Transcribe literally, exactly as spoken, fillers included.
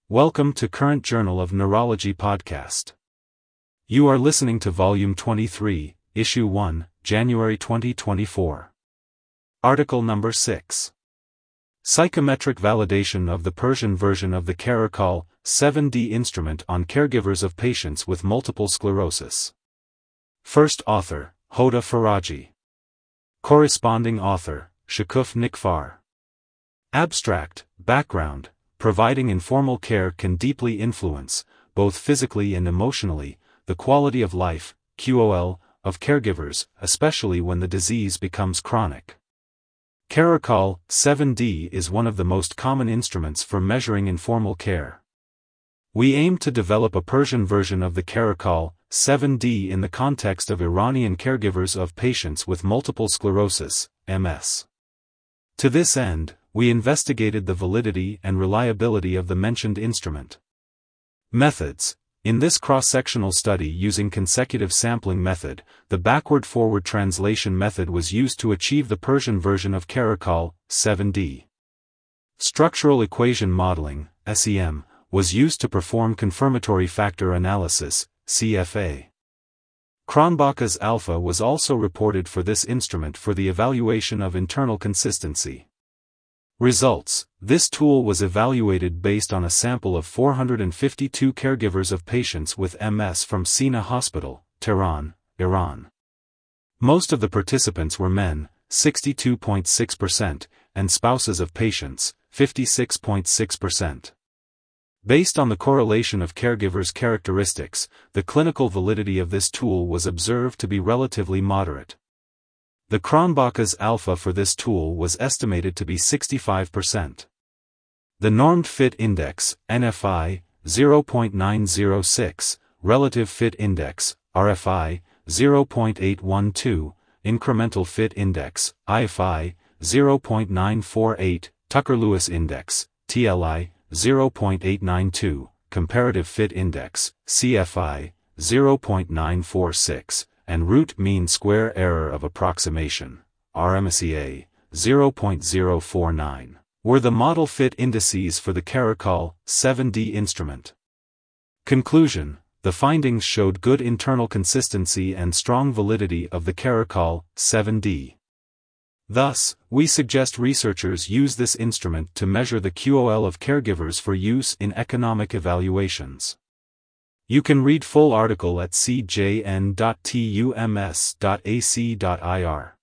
Welcome to Current Journal of Neurology podcast. You are listening to Volume twenty-three, Issue one, January twenty twenty-four. Article Number six. Psychometric Validation of the Persian Version of the Caracal seven D Instrument on Caregivers of Patients with Multiple Sclerosis. First author, Hoda Faraji. Corresponding author, Shakuf Nikfar. Abstract, background. Providing informal care can deeply influence, both physically and emotionally, the quality of life, Q O L, of caregivers, especially when the disease becomes chronic. Caracal seven D is one of the most common instruments for measuring informal care. We aim to develop a Persian version of the Caracal seven D in the context of Iranian caregivers of patients with multiple sclerosis, M S. To this end, we investigated the validity and reliability of the mentioned instrument. Methods. In this cross-sectional study using consecutive sampling method, the backward-forward translation method was used to achieve the Persian version of Caracal seven D. Structural equation modeling, S E M, was used to perform confirmatory factor analysis, C F A. Cronbach's alpha was also reported for this instrument for the evaluation of internal consistency. Results. This tool was evaluated based on a sample of four hundred fifty-two caregivers of patients with M S from Sina Hospital, Tehran, Iran. Most of the participants were men, sixty-two point six percent, and spouses of patients, fifty-six point six percent. Based on the correlation of caregivers' characteristics, the clinical validity of this tool was observed to be relatively moderate. The Cronbach's alpha for this tool was estimated to be sixty-five percent. The Normed Fit Index, N F I, zero point nine zero six, Relative Fit Index, R F I, zero point eight one two, Incremental Fit Index, I F I, zero point nine four eight, Tucker-Lewis Index, T L I, zero point eight nine two, Comparative Fit Index, C F I, zero point nine four six, and Root Mean Square Error of Approximation, R M S E A, zero point zero four nine, were the model fit indices for the Caracal seven D instrument. Conclusion. The findings showed good internal consistency and strong validity of the Caracal seven D. Thus, we suggest researchers use this instrument to measure the Q O L of caregivers for use in economic evaluations. You can read full article at c j n dot tums dot a c dot i r.